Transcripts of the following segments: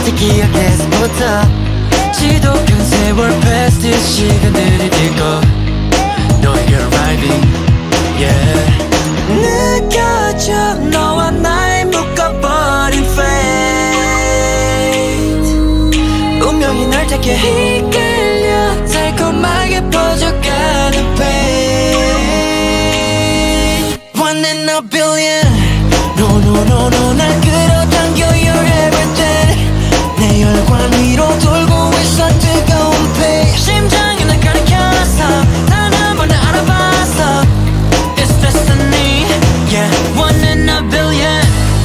아직 기억해서부터 지독한 세월 패스트 시간들이 길고 너의 arriving yeah 느껴져 너와 날 묶어버린 fate 운명이 날 닿게 이끌려 달콤하게 퍼져가는 pain One in a billion No no no no 날 끌어당겨 You're everything 내 혈관 위로 돌고 있어 뜨거운 pain 심장이 날 가리켜서 단 한 번에 알아봤어 It's destiny Yeah One in a billion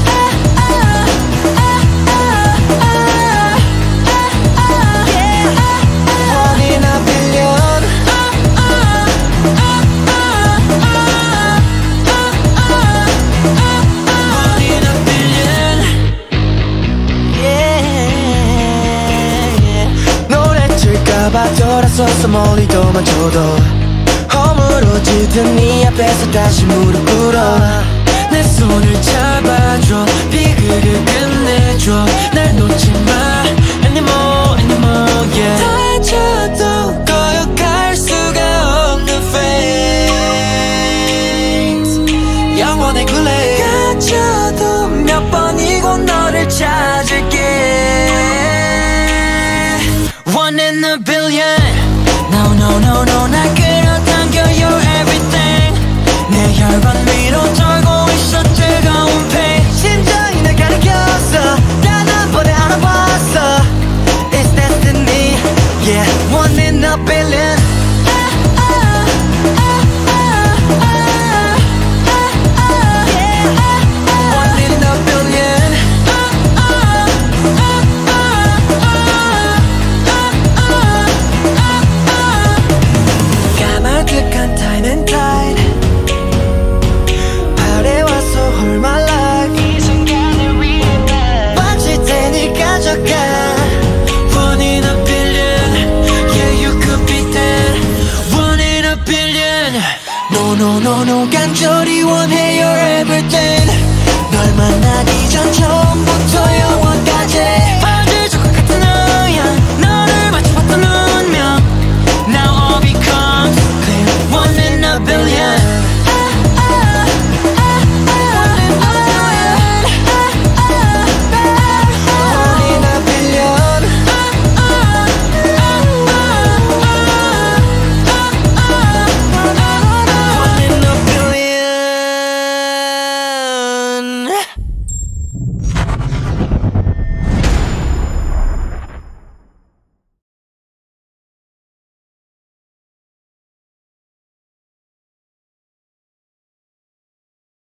돌아서서 멀리 도망쳐도 허물어지던 네 앞에서 다시 무릎 꿇어 내 손을 잡아줘 비극을 끝내줘 날 놓지마 anymore anymore yeah 다쳐도 거역할 수가 없는 fate 영원의 굴레 갇혀도 몇 번이고 너를 찾을게 One in a billion No no no no 날 끌어당겨 You're everything 내 혈관 위로 돌고 있어 뜨거운 pain 심장이 날 가리켰어 단 한 번에 알아봤어 It's destiny Yeah One in a billion One in a billion 까마득한 time and tide 아래와서 hold my life 이 순간을 위해 바칠 테니 가져가 One in a billion Yeah you could be that One in a billion No no no no 간절히 원해 You're everything